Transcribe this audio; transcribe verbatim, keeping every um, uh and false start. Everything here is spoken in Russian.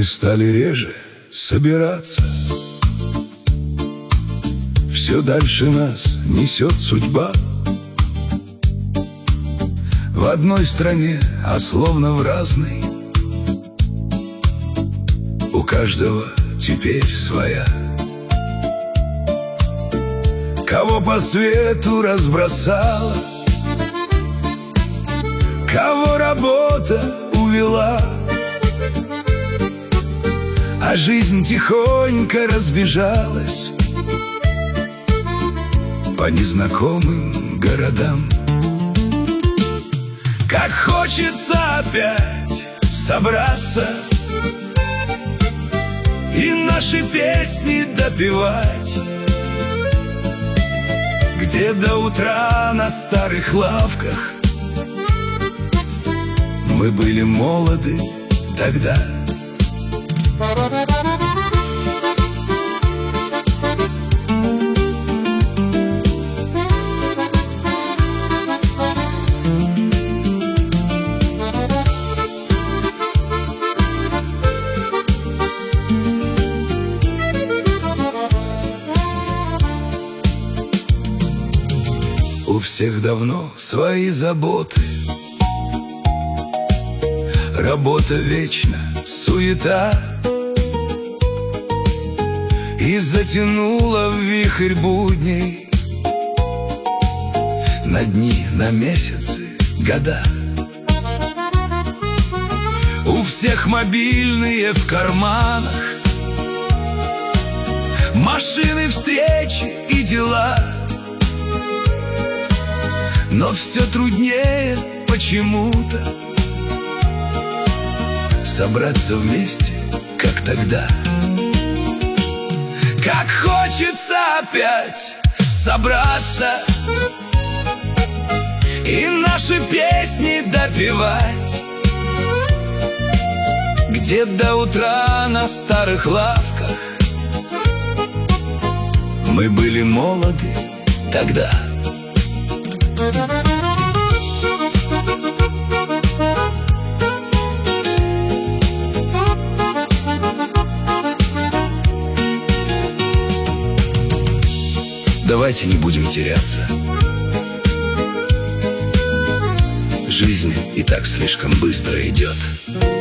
стали реже собираться. Все дальше нас несет судьба. В одной стране, а словно в разной. У каждого теперь своя. Кого по свету разбросала, кого работа увела, а жизнь тихонько разбежалась по незнакомым городам. Как хочется опять собраться и наши песни допевать, где до утра на старых лавках мы были молоды тогда. У всех давно свои заботы, работа вечно, суета, и затянула в вихрь будней на дни, на месяцы, года. У всех мобильные в карманах, машины, встречи и дела. Но все труднее почему-то собраться вместе, как тогда. Как хочется опять собраться и наши песни допевать, где до утра на старых лавках мы были молоды тогда. Давайте не будем теряться. Жизнь и так слишком быстро идет.